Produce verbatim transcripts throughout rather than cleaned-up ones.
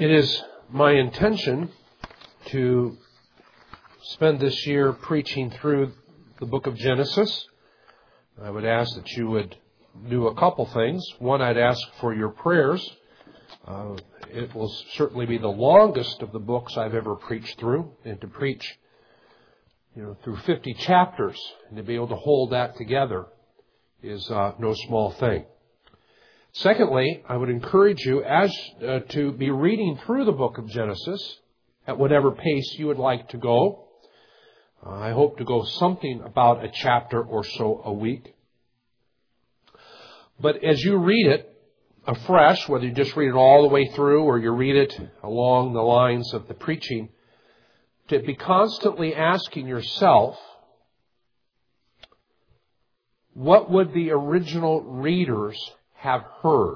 It is my intention to spend this year preaching through the book of Genesis. I would ask that you would do a couple things. One, I'd ask for your prayers. Uh, it will certainly be the longest of the books I've ever preached through, and to preach, you know, through fifty chapters and to be able to hold that together is uh, no small thing. Secondly, I would encourage you as uh, to be reading through the book of Genesis at whatever pace you would like to go. Uh, I hope to go something about a chapter or so a week. But as you read it afresh, whether you just read it all the way through or you read it along the lines of the preaching, to be constantly asking yourself, what would the original readers have heard?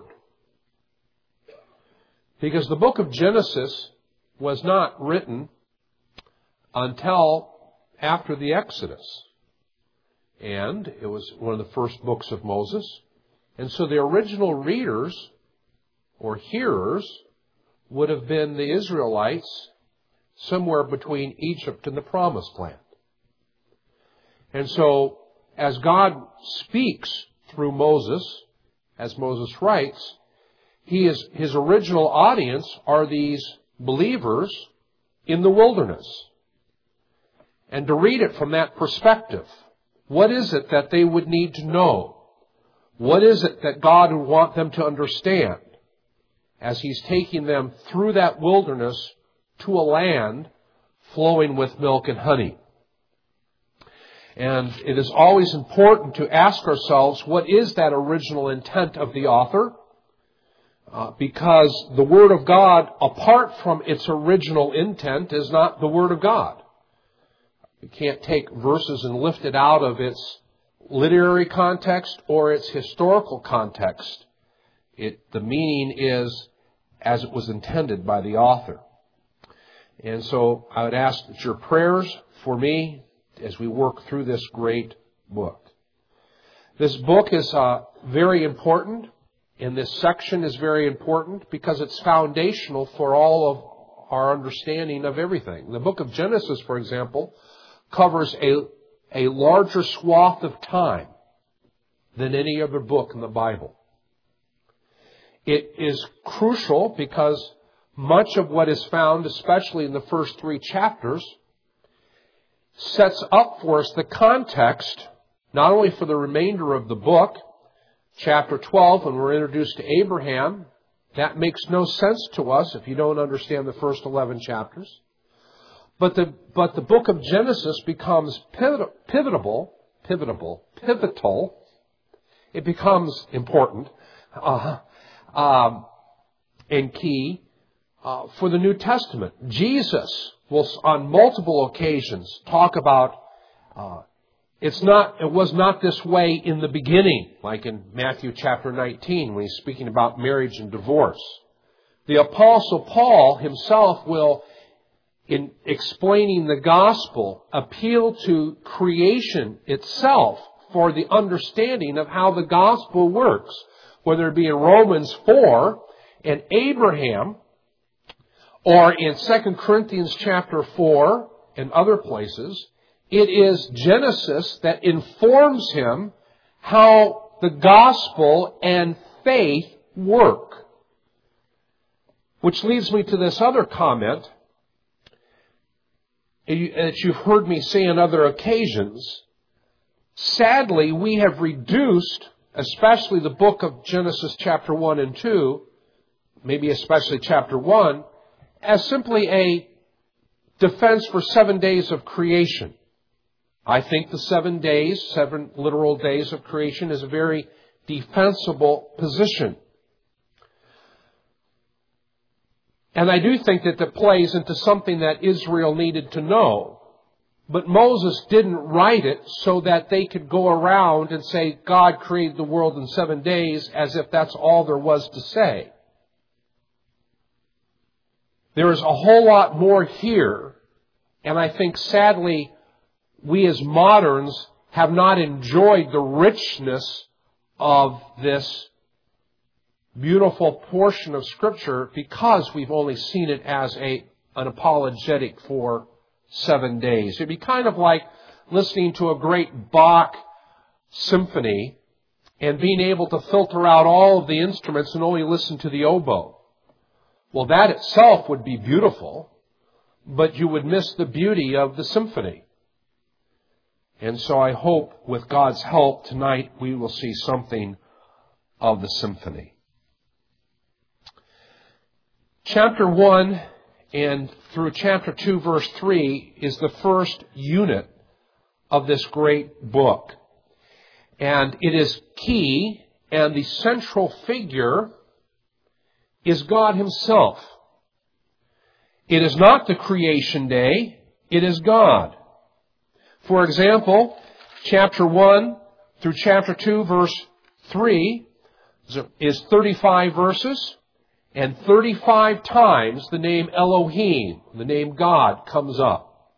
Because the book of Genesis was not written until after the Exodus. And it was one of the first books of Moses. And so the original readers or hearers would have been the Israelites somewhere between Egypt and the Promised Land. And so as God speaks through Moses, as Moses writes, he is, his original audience are these believers in the wilderness. And to read it from that perspective, what is it that they would need to know? What is it that God would want them to understand as He's taking them through that wilderness to a land flowing with milk and honey? And it is always important to ask ourselves, what is that original intent of the author? Uh, because the Word of God, apart from its original intent, is not the Word of God. You can't take verses and lift it out of its literary context or its historical context. It, the meaning is as it was intended by the author. And so I would ask that your prayers for me as we work through this great book. This book is uh, very important, and this section is very important because it's foundational for all of our understanding of everything. The book of Genesis, for example, covers a, a larger swath of time than any other book in the Bible. It is crucial because much of what is found, especially in the first three chapters, sets up for us the context, not only for the remainder of the book. Chapter twelve, when we're introduced to Abraham, that makes no sense to us if you don't understand the first eleven chapters. But the but the book of Genesis becomes pivot, pivotable, pivotable, pivotal. It becomes important uh, um, and key uh, for the New Testament. Jesus will, on multiple occasions, talk about uh, it's not. It was not this way in the beginning, like in Matthew chapter nineteen when he's speaking about marriage and divorce. The Apostle Paul himself will, in explaining the gospel, appeal to creation itself for the understanding of how the gospel works, whether it be in Romans four and Abraham, or in Second Corinthians chapter four and other places. It is Genesis that informs him how the gospel and faith work. Which leads me to this other comment that you've heard me say on other occasions. Sadly, we have reduced, especially the book of Genesis chapter one and two, maybe especially chapter one, as simply a defense for seven days of creation. I think the seven days, seven literal days of creation is a very defensible position. And I do think that that plays into something that Israel needed to know. But Moses didn't write it so that they could go around and say God created the world in seven days as if that's all there was to say. There is a whole lot more here, and I think sadly we as moderns have not enjoyed the richness of this beautiful portion of Scripture because we've only seen it as a an apologetic for seven days. It'd be kind of like listening to a great Bach symphony and being able to filter out all of the instruments and only listen to the oboe. Well, that itself would be beautiful, but you would miss the beauty of the symphony. And so I hope with God's help tonight we will see something of the symphony. Chapter one and through chapter two, verse three is the first unit of this great book. And it is key, and the central figure is God Himself. It is not the creation day, it is God. For example, chapter one through chapter two, verse three is thirty-five verses, and thirty-five times the name Elohim, the name God, comes up.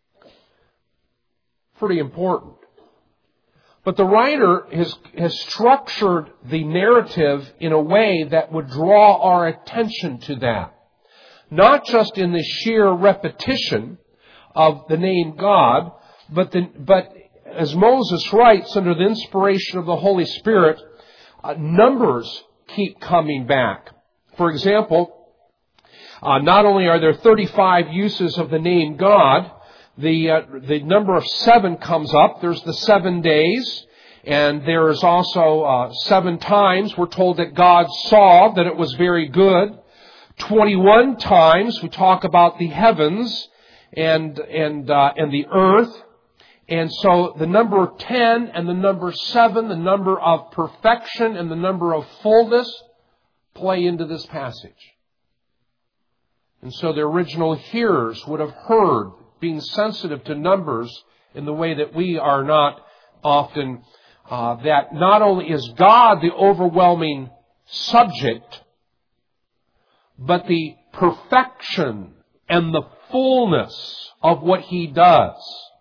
Pretty important. But the writer has, has structured the narrative in a way that would draw our attention to that. Not just in the sheer repetition of the name God, but, the, but as Moses writes under the inspiration of the Holy Spirit, uh, numbers keep coming back. For example, uh, not only are there thirty-five uses of the name God, The, uh, the number of seven comes up. There's the seven days. And there is also uh, seven times we're told that God saw that it was very good. twenty-one times we talk about the heavens and, and, uh, and the earth. And so the number ten and the number seven, the number of perfection and the number of fullness, play into this passage. And so the original hearers would have heard, being sensitive to numbers in the way that we are not often, uh, that not only is God the overwhelming subject, but the perfection and the fullness of what He does.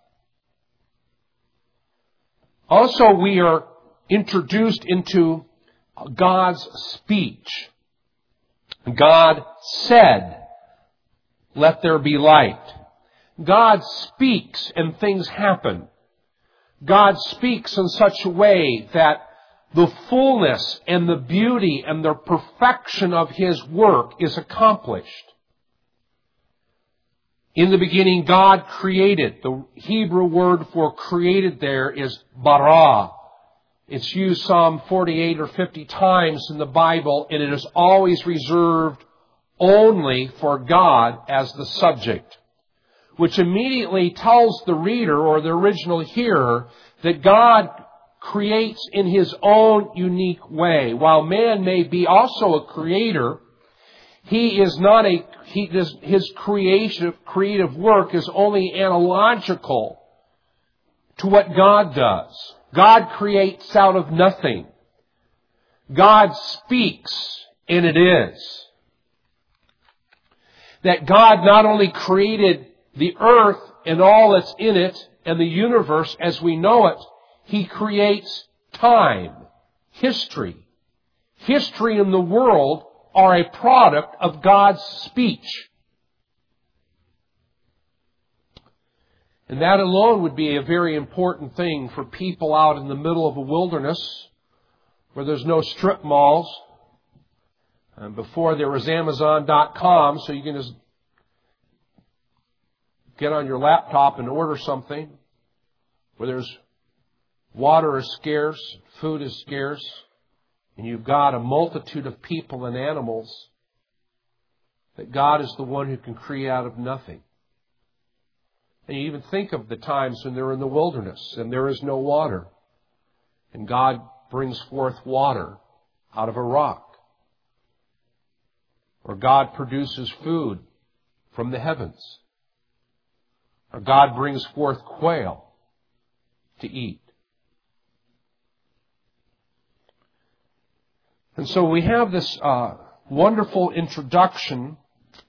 Also, we are introduced into God's speech. God said, "Let there be light." God speaks and things happen. God speaks in such a way that the fullness and the beauty and the perfection of His work is accomplished. In the beginning, God created. The Hebrew word for created there is bara. It's used some forty-eight or fifty times in the Bible, and it is always reserved only for God as the subject, which immediately tells the reader or the original hearer that God creates in His own unique way. While man may be also a creator, he is not a, he does, his creative, creative work is only analogical to what God does. God creates out of nothing. God speaks, and it is. That God not only created the earth and all that's in it and the universe as we know it, He creates time, history. History and the world are a product of God's speech. And that alone would be a very important thing for people out in the middle of a wilderness where there's no strip malls. And before there was Amazon dot com, so you can just get on your laptop and order something, where there's water is scarce, food is scarce, and you've got a multitude of people and animals, that God is the one who can create out of nothing. And you even think of the times when they're in the wilderness and there is no water, and God brings forth water out of a rock. Or God produces food from the heavens. Or God brings forth quail to eat. And so we have this uh, wonderful introduction,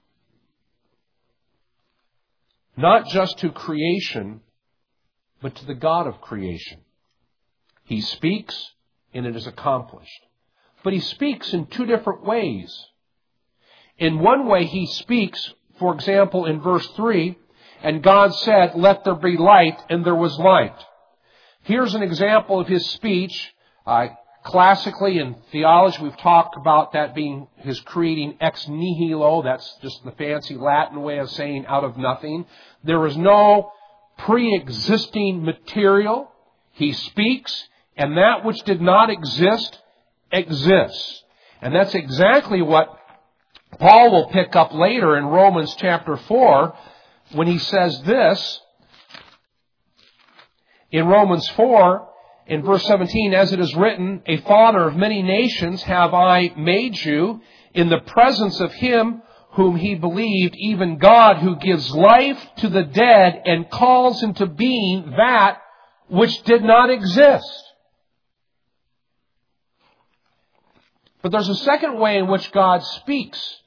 not just to creation, but to the God of creation. He speaks, and it is accomplished. but He speaks in two different ways. In one way, He speaks, for example, in verse three, and God said, "Let there be light," and there was light. Here's an example of His speech. Uh, classically in theology, we've talked about that being His creating ex nihilo. That's just the fancy Latin way of saying out of nothing. There is no pre-existing material. He speaks, and that which did not exist, exists. And that's exactly what Paul will pick up later in Romans chapter four when he says this. In Romans four, in verse seventeen, "As it is written, a father of many nations have I made you in the presence of Him whom He believed, even God who gives life to the dead and calls into being that which did not exist." But there's a second way in which God speaks.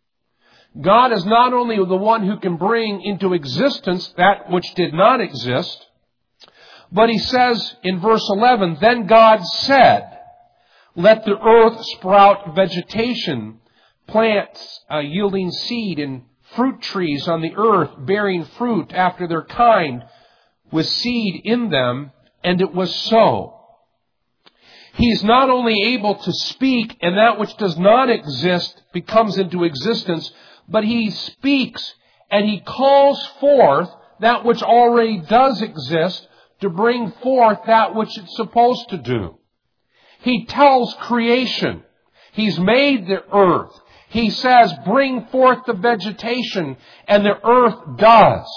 God is not only the one who can bring into existence that which did not exist, but He says in verse eleven, "Then God said, let the earth sprout vegetation, plants uh, yielding seed, and fruit trees on the earth bearing fruit after their kind, with seed in them, and it was so." He is not only able to speak, and that which does not exist becomes into existence, but He speaks and He calls forth that which already does exist to bring forth that which it's supposed to do. He tells creation. He's made the earth. He says, "Bring forth the vegetation," and the earth does.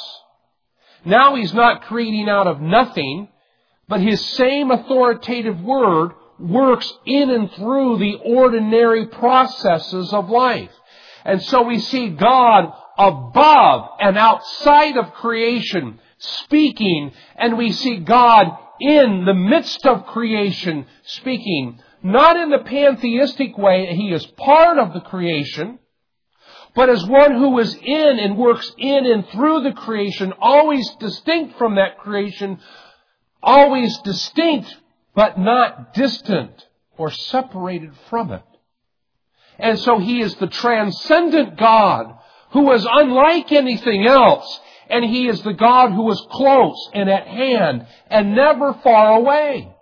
Now He's not creating out of nothing, but His same authoritative word works in and through the ordinary processes of life. And so we see God above and outside of creation speaking, and we see God in the midst of creation speaking. Not in the pantheistic way, He is part of the creation, but as one who is in and works in and through the creation, always distinct from that creation, always distinct but not distant or separated from it. And so He is the transcendent God who is unlike anything else. And He is the God who is close and at hand and never far away.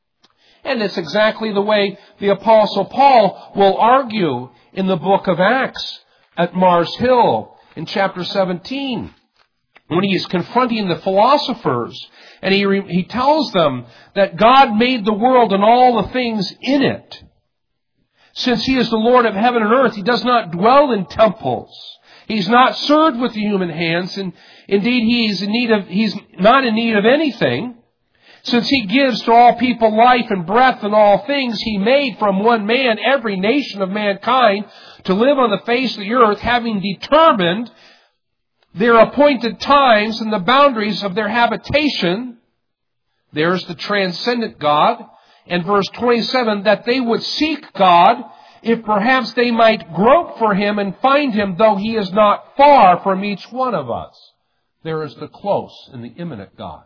And it's exactly the way the Apostle Paul will argue in the book of Acts at Mars Hill in chapter seventeen. When he is confronting the philosophers, and he, he tells them that God made the world and all the things in it. Since He is the Lord of heaven and earth, He does not dwell in temples. He's not served with human hands, and indeed He is in need of, He's not in need of anything. Since He gives to all people life and breath and all things, He made from one man every nation of mankind to live on the face of the earth, having determined their appointed times and the boundaries of their habitation. There's the transcendent God. And verse twenty-seven, that they would seek God, if perhaps they might grope for Him and find Him, though He is not far from each one of us. There is the close and the imminent God.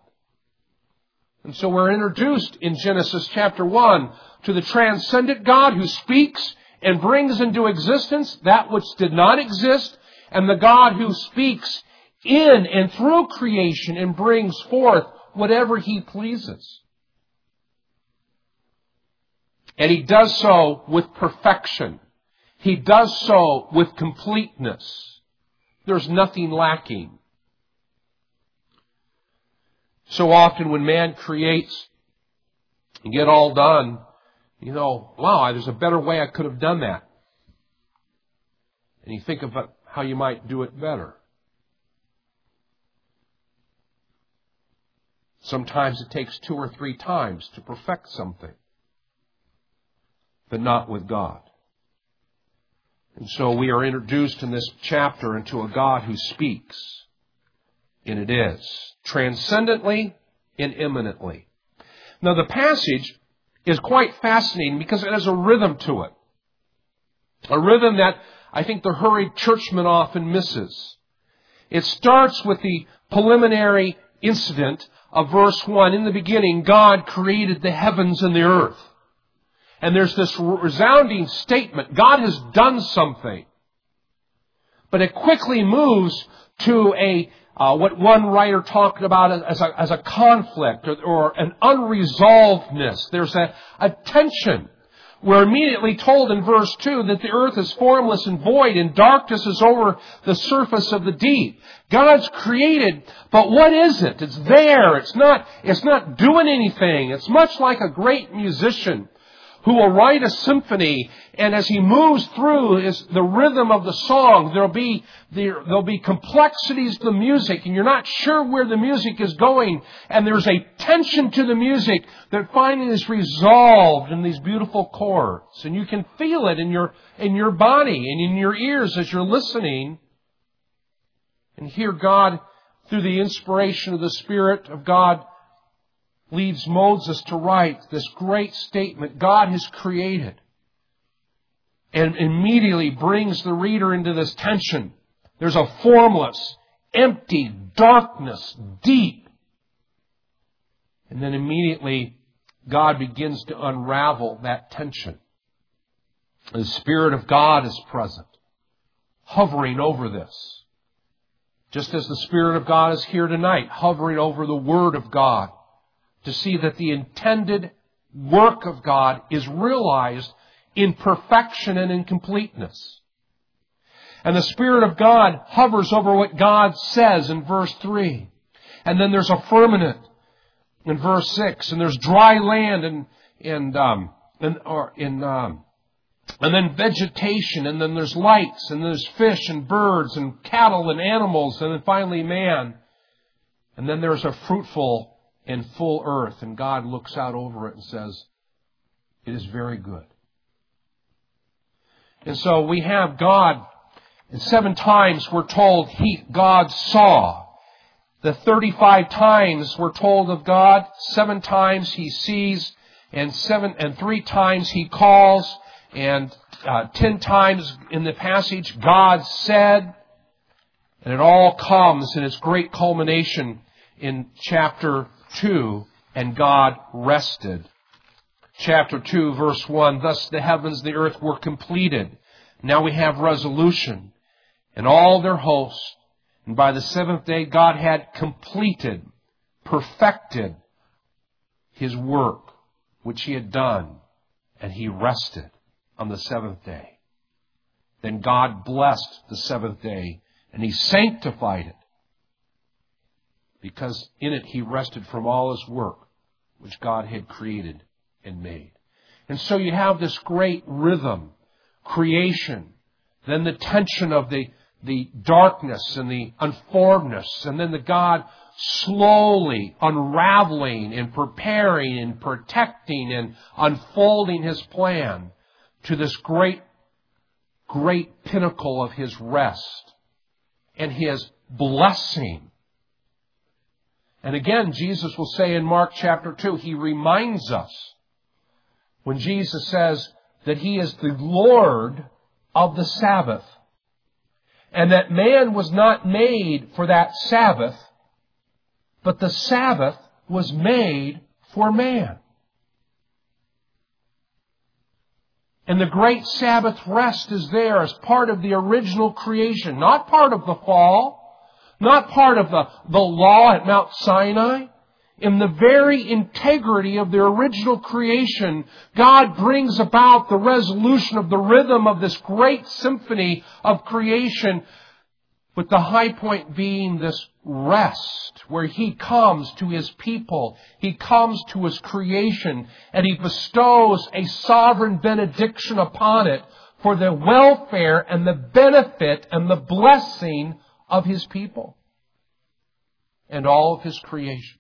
And so we're introduced in Genesis chapter one to the transcendent God who speaks and brings into existence that which did not exist, and the God who speaks in and through creation and brings forth whatever He pleases. And He does so with perfection. He does so with completeness. There's nothing lacking. So often when man creates and get all done, you know, wow, there's a better way I could have done that. And you think about how you might do it better. Sometimes it takes two or three times to perfect something. But not with God. And so we are introduced in this chapter into a God who speaks. And it is transcendently and immanently. Now the passage is quite fascinating because it has a rhythm to it. A rhythm that I think the hurried churchman often misses. It starts with the preliminary incident of verse one. In the beginning, God created the heavens and the earth. And there's this resounding statement, God has done something. But it quickly moves to a uh, what one writer talked about as a, as a conflict or, or an unresolvedness. There's a, a tension. We're immediately told in verse two that the earth is formless and void and darkness is over the surface of the deep. God's created, but what is it? It's there. It's not, it's not doing anything. It's much like a great musician who will write a symphony, and as he moves through is the rhythm of the song, there'll be there, there'll be complexities to the music, and you're not sure where the music is going, and there's a tension to the music that finally is resolved in these beautiful chords, and you can feel it in your in your body and in your ears as you're listening, and hear God through the inspiration of the Spirit of God leads Moses to write this great statement, God has created, and immediately brings the reader into this tension. There's a formless, empty darkness, deep. And then immediately God begins to unravel that tension. The Spirit of God is present, hovering over this. Just as the Spirit of God is here tonight, hovering over the Word of God, to see that the intended work of God is realized in perfection and in completeness. And the Spirit of God hovers over what God says in verse three. And then there's a firmament in verse six. And there's dry land and, and, um, and, or in, um, and then vegetation. And then there's lights. And there's fish and birds and cattle and animals. And then finally man. And then there's a fruitful and full earth, and God looks out over it and says, it is very good. And so we have God, and seven times we're told he, God saw. The thirty-five times we're told of God, seven times He sees, and seven and three times He calls, and uh, ten times in the passage God said, and it all comes in its great culmination in chapter two, and God rested. Chapter two, verse one, thus the heavens and the earth were completed. Now we have resolution, and all their hosts. And by the seventh day, God had completed, perfected His work, which He had done, and He rested on the seventh day. Then God blessed the seventh day, and He sanctified it, because in it He rested from all His work, which God had created and made. And so you have this great rhythm, creation, then the tension of the, the darkness and the unformedness, and then the God slowly unraveling and preparing and protecting and unfolding His plan to this great, great pinnacle of His rest and His blessing. And again, Jesus will say in Mark chapter two, He reminds us when Jesus says that He is the Lord of the Sabbath, and that man was not made for that Sabbath, but the Sabbath was made for man. And the great Sabbath rest is there as part of the original creation, not part of the fall, not part of the, the law at Mount Sinai. In the very integrity of the original creation, God brings about the resolution of the rhythm of this great symphony of creation, with the high point being this rest, where He comes to His people, He comes to His creation, and He bestows a sovereign benediction upon it for the welfare and the benefit and the blessing of His people and all of His creation.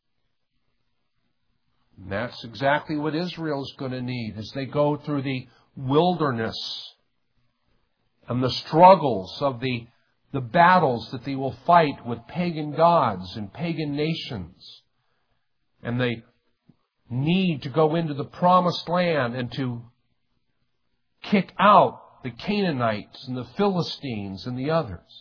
And that's exactly what Israel is going to need as they go through the wilderness and the struggles of the, the battles that they will fight with pagan gods and pagan nations. And they need to go into the promised land and to kick out the Canaanites and the Philistines and the others.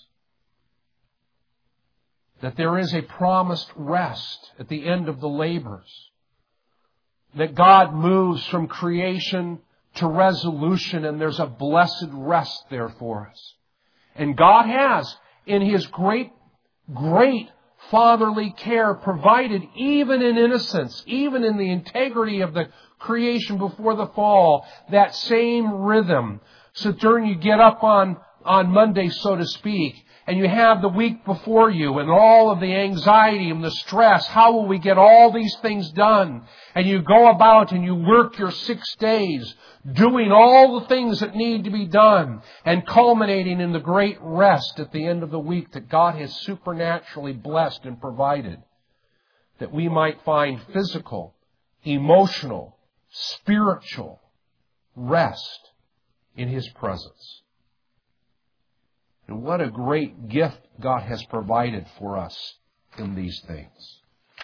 That there is a promised rest at the end of the labors. that God moves from creation to resolution, and there's a blessed rest there for us. And God has, in His great, great fatherly care, provided even in innocence, even in the integrity of the creation before the fall, that same rhythm. So during you get up on, on Monday, so to speak, and you have the week before you and all of the anxiety and the stress, how will we get all these things done? And you go about and you work your six days, doing all the things that need to be done, and culminating in the great rest at the end of the week that God has supernaturally blessed and provided, that we might find physical, emotional, spiritual rest in His presence. And what a great gift God has provided for us in these things.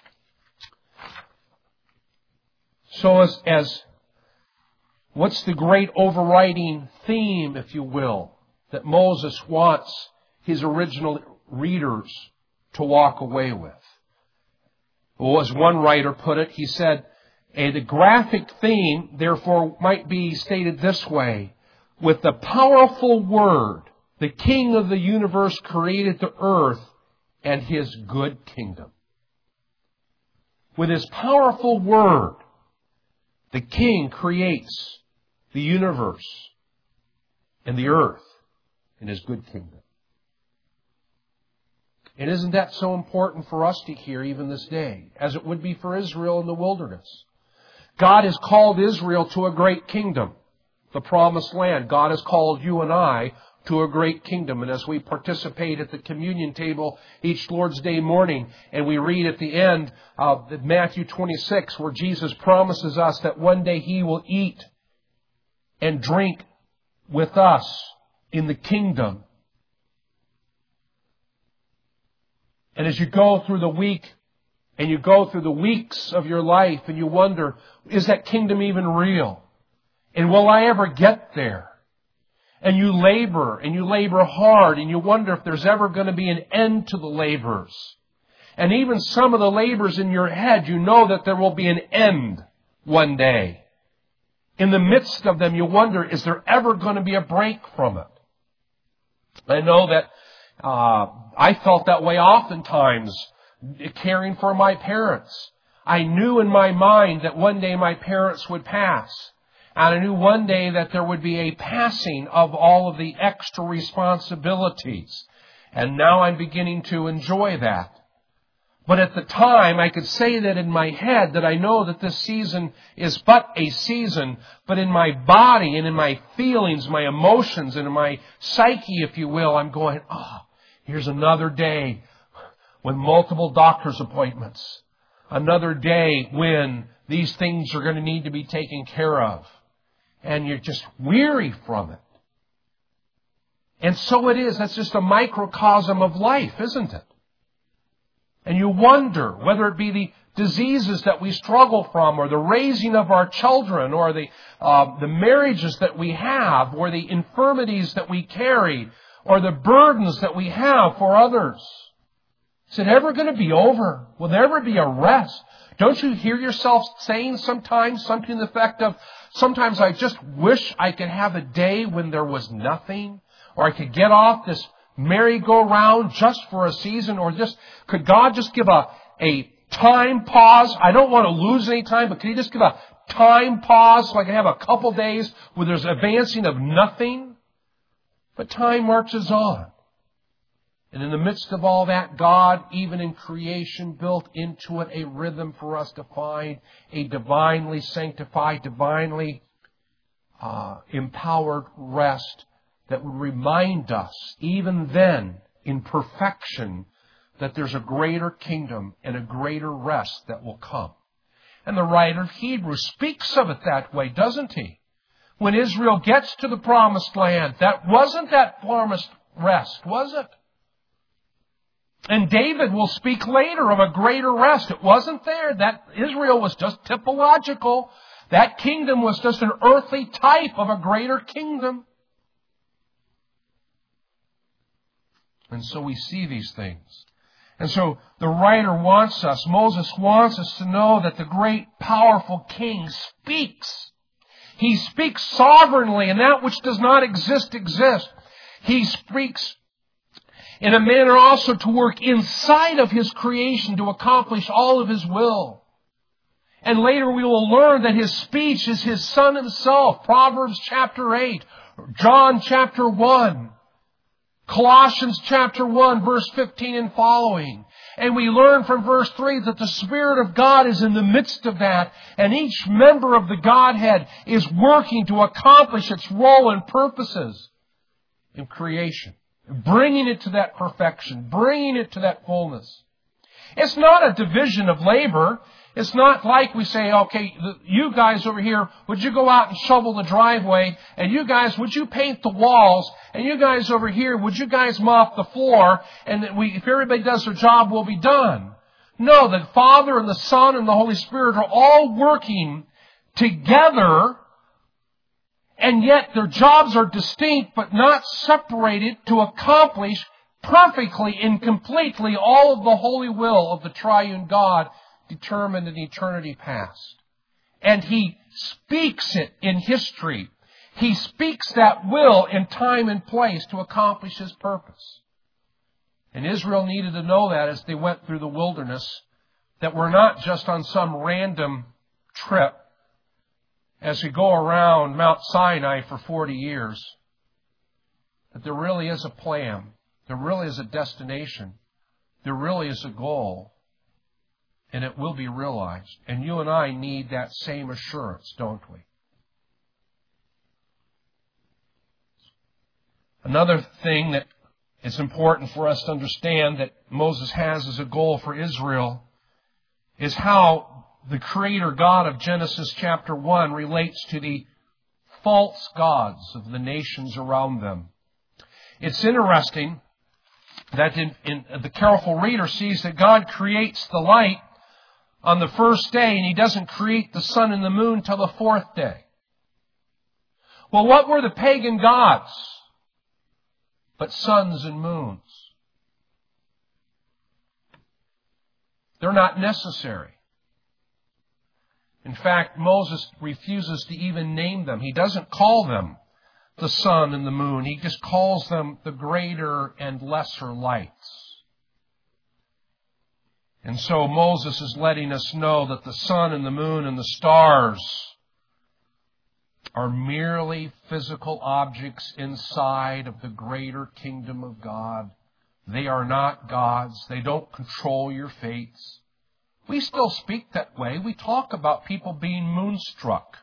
So as, as what's the great overriding theme, if you will, that Moses wants his original readers to walk away with? Well, as one writer put it, he said, a, the graphic theme, therefore, might be stated this way: with the powerful Word, the King of the universe created the earth and His good kingdom. With His powerful Word, the King creates the universe and the earth and His good kingdom. And isn't that so important for us to hear even this day, as it would be for Israel in the wilderness? God has called Israel to a great kingdom, the promised land. God has called you and I to a great kingdom. And as we participate at the communion table each Lord's Day morning, and we read at the end of Matthew twenty-six, where Jesus promises us that one day He will eat and drink with us in the kingdom. And as you go through the week, and you go through the weeks of your life, and you wonder, is that kingdom even real? And will I ever get there? And you labor, and you labor hard, and you wonder if there's ever going to be an end to the labors. And even some of the labors in your head, you know that there will be an end one day. In the midst of them, you wonder, is there ever going to be a break from it? I know that uh, I felt that way oftentimes, caring for my parents. I knew in my mind that one day my parents would pass. And I knew one day that there would be a passing of all of the extra responsibilities. And now I'm beginning to enjoy that. But at the time, I could say that in my head, that I know that this season is but a season. But in my body and in my feelings, my emotions, and in my psyche, if you will, I'm going, oh, here's another day with multiple doctor's appointments. Another day when these things are going to need to be taken care of. And you're just weary from it. And so it is. That's just a microcosm of life, isn't it? And you wonder whether it be the diseases that we struggle from, or the raising of our children, or the uh, the marriages that we have, or the infirmities that we carry, or the burdens that we have for others. Is it ever going to be over? Will there ever be a rest? Don't you hear yourself saying sometimes something to the effect of, sometimes I just wish I could have a day when there was nothing, or I could get off this merry-go-round just for a season, or just, could God just give a, a time pause? I don't want to lose any time, but could He just give a time pause so I can have a couple days where there's advancing of nothing? But time marches on. And in the midst of all that, God, even in creation, built into it a rhythm for us to find a divinely sanctified, divinely uh, empowered rest that would remind us, even then, in perfection, that there's a greater kingdom and a greater rest that will come. And the writer of Hebrews speaks of it that way, doesn't he? When Israel gets to the promised land, that wasn't that promised rest, was it? And David will speak later of a greater rest. It wasn't there. That Israel was just typological. That kingdom was just an earthly type of a greater kingdom. And so we see these things. And so the writer wants us, Moses wants us to know that the great, powerful King speaks. He speaks sovereignly, and that which does not exist exists. He speaks in a manner also to work inside of His creation to accomplish all of His will. And later we will learn that His speech is His Son Himself. Proverbs chapter eight, John chapter one, Colossians chapter one, verse fifteen and following. And we learn from verse three that the Spirit of God is in the midst of that, and each member of the Godhead is working to accomplish its role and purposes in creation, bringing it to that perfection, bringing it to that fullness. It's not a division of labor. It's not like we say, okay, you guys over here, would you go out and shovel the driveway? And you guys, would you paint the walls? And you guys over here, would you guys mop the floor? And we, if everybody does their job, we'll be done. No, the Father and the Son and the Holy Spirit are all working together, and yet their jobs are distinct but not separated to accomplish perfectly and completely all of the holy will of the triune God determined in eternity past. And He speaks it in history. He speaks that will in time and place to accomplish His purpose. And Israel needed to know that as they went through the wilderness, that we're not just on some random trip as we go around Mount Sinai for forty years. That there really is a plan. There really is a destination. There really is a goal. And it will be realized. And you and I need that same assurance, don't we? Another thing that is important for us to understand that Moses has as a goal for Israel is how the Creator God of Genesis chapter one relates to the false gods of the nations around them. It's interesting that in, in, the careful reader sees that God creates the light on the first day, and He doesn't create the sun and the moon till the fourth day. Well, what were the pagan gods but suns and moons? They're not necessary. In fact, Moses refuses to even name them. He doesn't call them the sun and the moon. He just calls them the greater and lesser lights. And so Moses is letting us know that the sun and the moon and the stars are merely physical objects inside of the greater kingdom of God. They are not gods. They don't control your fates. We still speak that way. We talk about people being moonstruck.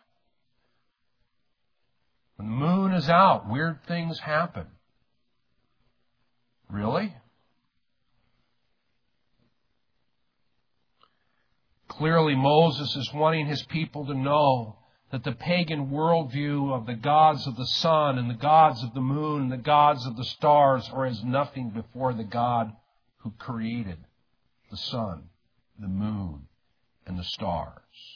When the moon is out, weird things happen. Really? Clearly, Moses is wanting his people to know that the pagan worldview of the gods of the sun and the gods of the moon and the gods of the stars are as nothing before the God who created the sun, the moon, and the stars.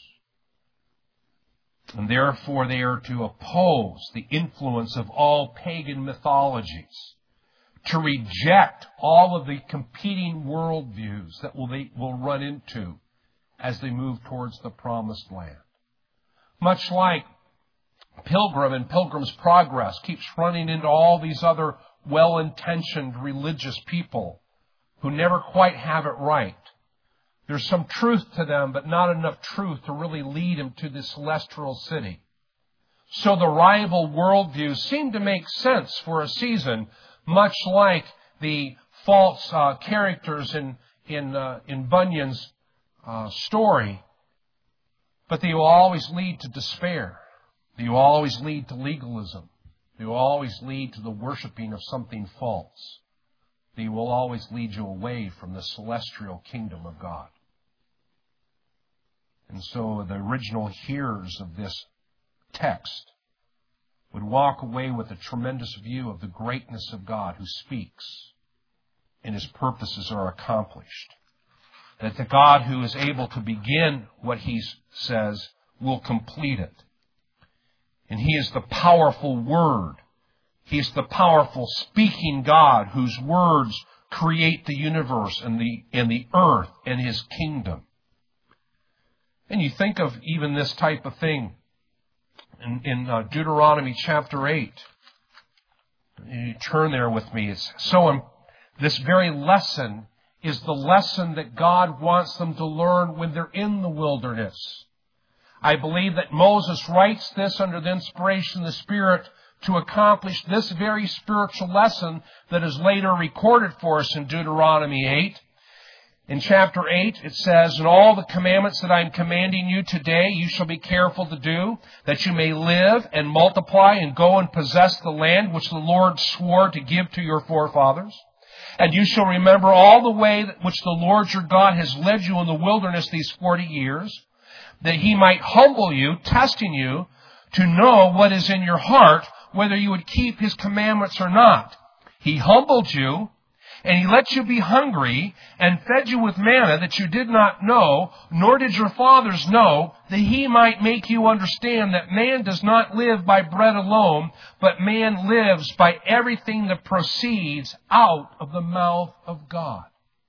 And therefore they are to oppose the influence of all pagan mythologies, to reject all of the competing worldviews that will they will run into as they move towards the promised land. Much like Pilgrim and Pilgrim's Progress keeps running into all these other well-intentioned religious people who never quite have it right. There's some truth to them, but not enough truth to really lead them to the celestial city. So the rival worldviews seem to make sense for a season, much like the false uh, characters in in uh, in Bunyan's uh, story. But they will always lead to despair. They will always lead to legalism. They will always lead to the worshiping of something false. They will always lead you away from the celestial kingdom of God. And so the original hearers of this text would walk away with a tremendous view of the greatness of God who speaks and His purposes are accomplished. That the God who is able to begin what He says will complete it. And He is the powerful Word. He is the powerful speaking God whose words create the universe and the, and the earth and His kingdom. And you think of even this type of thing in, in uh, Deuteronomy chapter eight. You turn there with me. It's so um, this very lesson is the lesson that God wants them to learn when they're in the wilderness. I believe that Moses writes this under the inspiration of the Spirit to accomplish this very spiritual lesson that is later recorded for us in Deuteronomy eight. In chapter eight, it says, "And all the commandments that I am commanding you today, you shall be careful to do, that you may live and multiply and go and possess the land which the Lord swore to give to your forefathers. And you shall remember all the way which the Lord your God has led you in the wilderness these forty years, that He might humble you, testing you, to know what is in your heart, whether you would keep His commandments or not. He humbled you, and He let you be hungry, and fed you with manna that you did not know, nor did your fathers know, that He might make you understand that man does not live by bread alone, but man lives by everything that proceeds out of the mouth of God."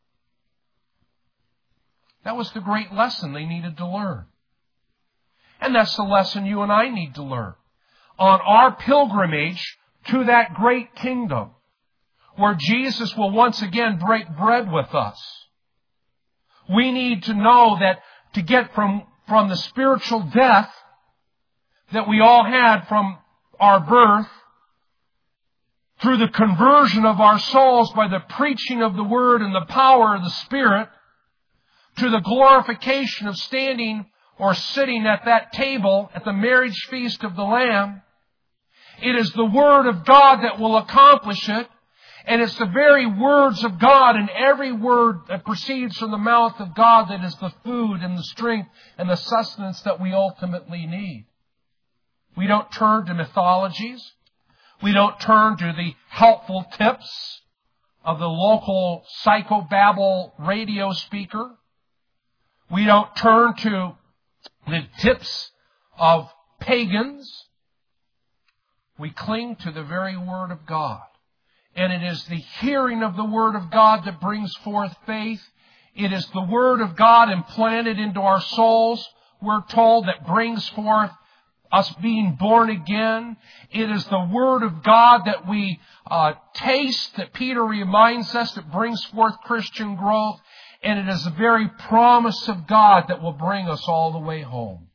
That was the great lesson they needed to learn. And that's the lesson you and I need to learn on our pilgrimage to that great kingdom, where Jesus will once again break bread with us. We need to know that to get from, from the spiritual death that we all had from our birth, through the conversion of our souls by the preaching of the Word and the power of the Spirit, to the glorification of standing or sitting at that table at the marriage feast of the Lamb. It is the Word of God that will accomplish it. And it's the very words of God and every word that proceeds from the mouth of God that is the food and the strength and the sustenance that we ultimately need. We don't turn to mythologies. We don't turn to the helpful tips of the local psychobabble radio speaker. We don't turn to the tips of pagans. We cling to the very Word of God. And it is the hearing of the Word of God that brings forth faith. It is the Word of God implanted into our souls, we're told, that brings forth us being born again. It is the Word of God that we uh, taste, that Peter reminds us, that brings forth Christian growth. And it is the very promise of God that will bring us all the way home.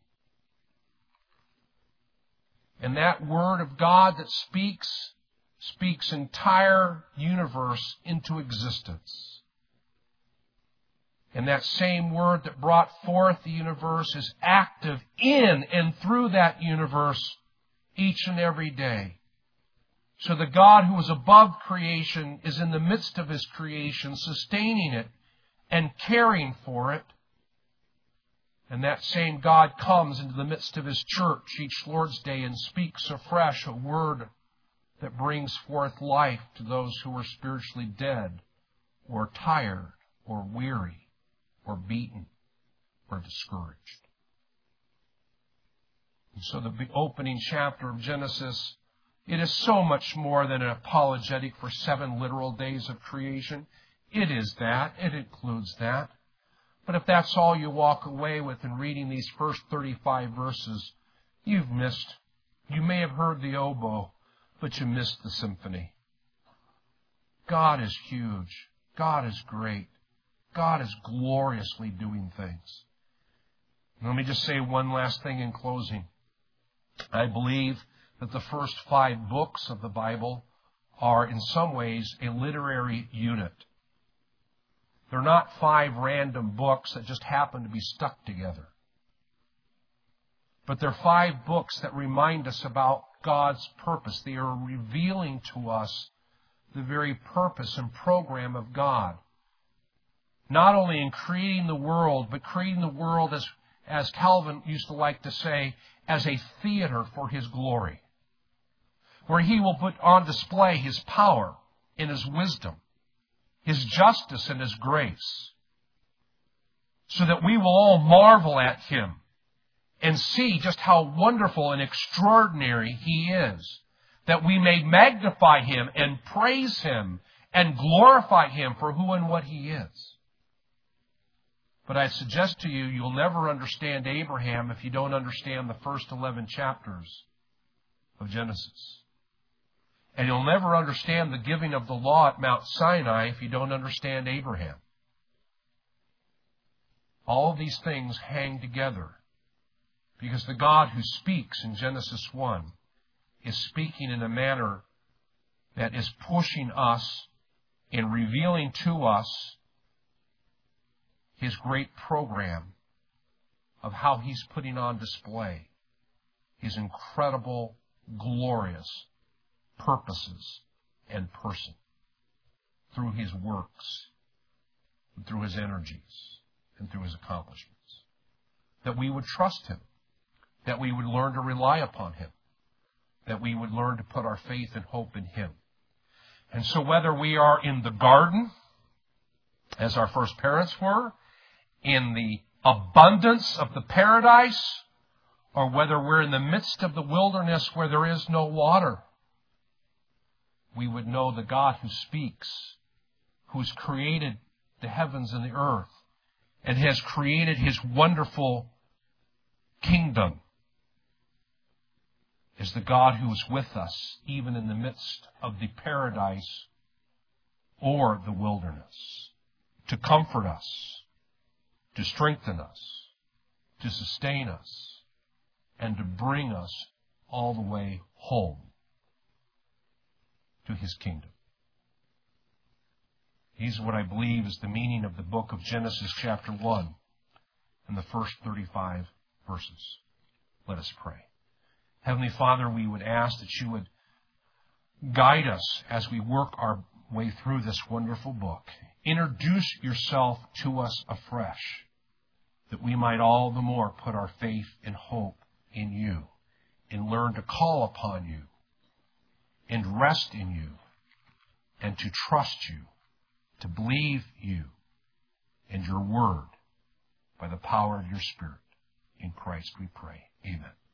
And that Word of God that speaks, speaks entire universe into existence. And that same Word that brought forth the universe is active in and through that universe each and every day. So the God who is above creation is in the midst of His creation, sustaining it and caring for it. And that same God comes into the midst of His church each Lord's Day and speaks afresh a word that brings forth life to those who are spiritually dead, or tired, or weary, or beaten, or discouraged. And so the opening chapter of Genesis, it is so much more than an apologetic for seven literal days of creation. It is that. It includes that. But if that's all you walk away with in reading these first thirty-five verses, you've missed. You may have heard the oboe, but you missed the symphony. God is huge. God is great. God is gloriously doing things. And let me just say one last thing in closing. I believe that the first five books of the Bible are in some ways a literary unit. They're not five random books that just happen to be stuck together. But they're five books that remind us about God's purpose. They are revealing to us the very purpose and program of God. Not only in creating the world, but creating the world, as, as Calvin used to like to say, as a theater for His glory, where He will put on display His power and His wisdom, His justice and His grace, so that we will all marvel at Him and see just how wonderful and extraordinary He is, that we may magnify Him and praise Him and glorify Him for who and what He is. But I suggest to you, you'll never understand Abraham if you don't understand the first eleven chapters of Genesis. And you'll never understand the giving of the law at Mount Sinai if you don't understand Abraham. All of these things hang together because the God who speaks in Genesis one is speaking in a manner that is pushing us and revealing to us His great program of how He's putting on display His incredible, glorious purposes and person through His works, and through His energies, and through His accomplishments. That we would trust Him, that we would learn to rely upon Him, that we would learn to put our faith and hope in Him. And so whether we are in the garden, as our first parents were, in the abundance of the paradise, or whether we're in the midst of the wilderness where there is no water, we would know the God who speaks, who's created the heavens and the earth, and has created His wonderful kingdom, is the God who is with us even in the midst of the paradise or the wilderness, to comfort us, to strengthen us, to sustain us, and to bring us all the way home to His kingdom. These are what I believe is the meaning of the book of Genesis chapter one and the first thirty-five verses. Let us pray. Heavenly Father, we would ask that You would guide us as we work our way through this wonderful book. Introduce Yourself to us afresh, that we might all the more put our faith and hope in You and learn to call upon You and rest in You and to trust You, to believe You and Your word by the power of Your Spirit. In Christ we pray. Amen.